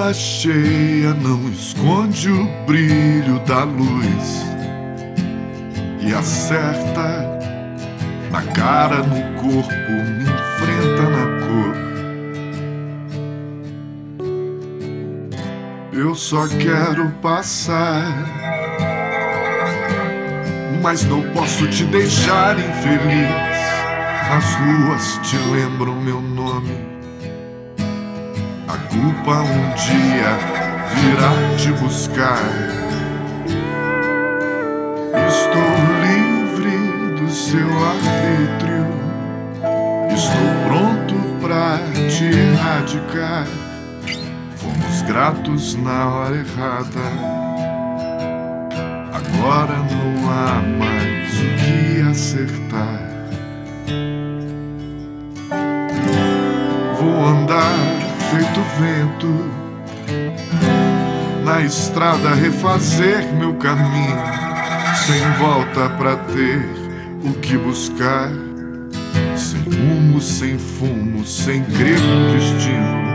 lua cheia não esconde o brilho da luz e acerta na cara, no corpo, me enfrenta na cor. Eu só quero passar, mas não posso te deixar infeliz. As ruas te lembram meu nome. A culpa um dia virá te buscar. Estou livre do seu arbítrio. Estou pronto pra te erradicar. Fomos gratos na hora errada. Agora não há mais o que acertar. Vou andar feito vento na estrada, refazer meu caminho, sem volta pra ter o que buscar, sem rumo, sem fumo, sem crer no destino.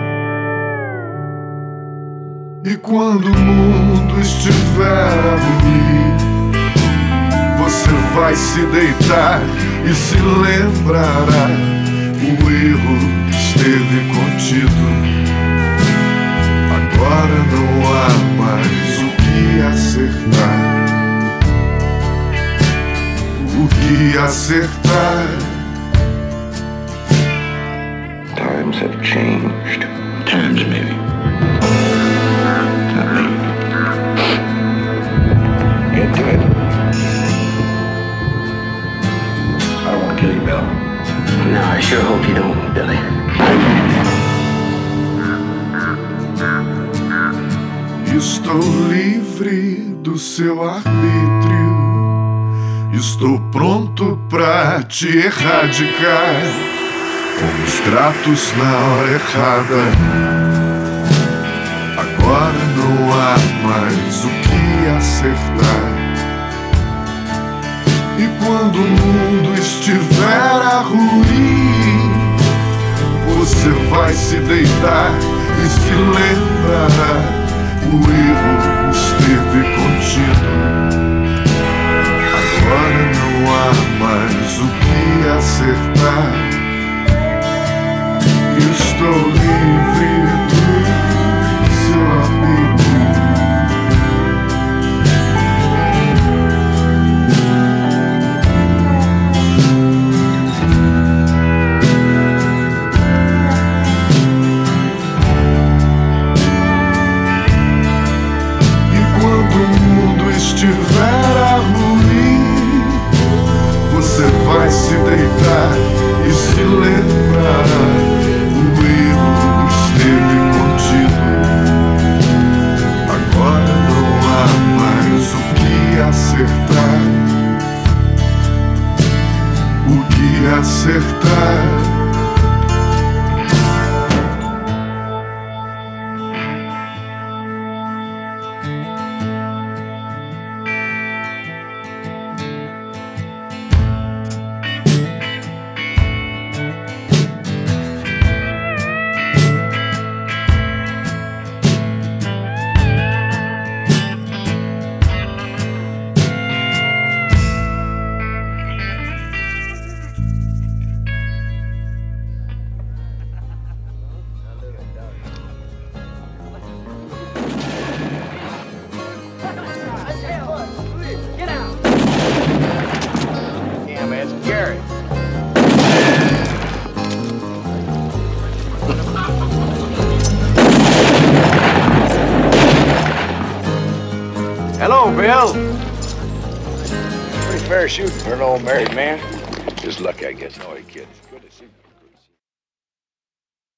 E quando o mundo estiver a ruir, você vai se deitar e se lembrará: o erro esteve contido. Agora não há mais o que acertar. O que acertar? Times have changed. Times maybe. Get to it. I don't want to kill you, Bill. No, I sure hope you don't, Billy. Estou livre do seu arbítrio. Estou pronto pra te erradicar. Fomos gratos na hora errada. Agora não há mais o que acertar. E quando o mundo estiver a ruir, você vai se deitar e se lembrará: o erro esteve contido. Agora não há mais o que acertar. Estou livre do seu arbítrio. Estiver a ruir, você vai se deitar e se lembrará: o erro esteve contido. Agora não há mais o que acertar. O que acertar? Hello, Bill. Pretty fair shooting for an old married man. Just lucky, I guess. No, you kidding. Good to see you.